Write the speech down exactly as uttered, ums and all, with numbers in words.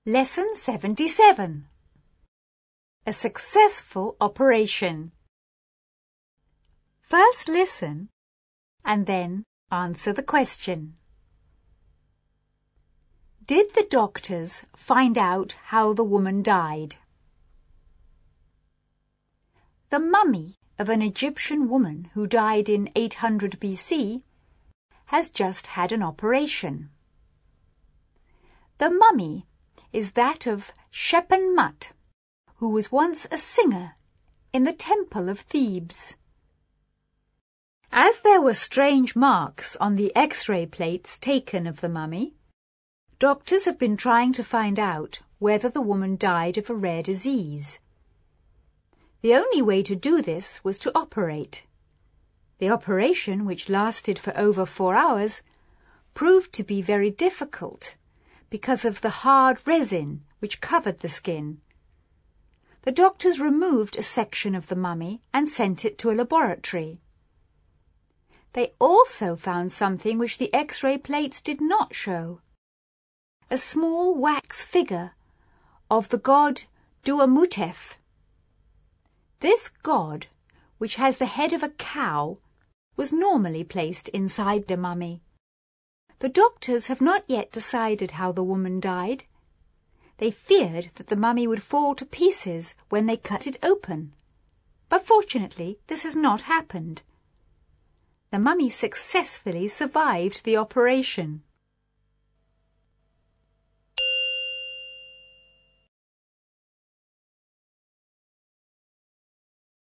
Lesson seventy-seven. A successful operation. First listen and then answer the question. Did the doctors find out how the woman died? The mummy of an Egyptian woman who died in eight hundred B C has just had an operation. The mummy is that of Shep-en-Mut, who was once a singer in the Temple of Thebes. As there were strange marks on the X-ray plates taken of the mummy, doctors have been trying to find out whether the woman died of a rare disease. The only way to do this was to operate. The operation, which lasted for over four hours, proved to be very difficult because of the hard resin which covered the skin. The doctors removed a section of the mummy and sent it to a laboratory. They also found something which the X-ray plates did not show: a small wax figure of the god Duamutef. This god, which has the head of a cow, was normally placed inside the mummy. The doctors have not yet decided how the woman died. They feared that the mummy would fall to pieces when they cut it open. But fortunately, this has not happened. The mummy successfully survived the operation.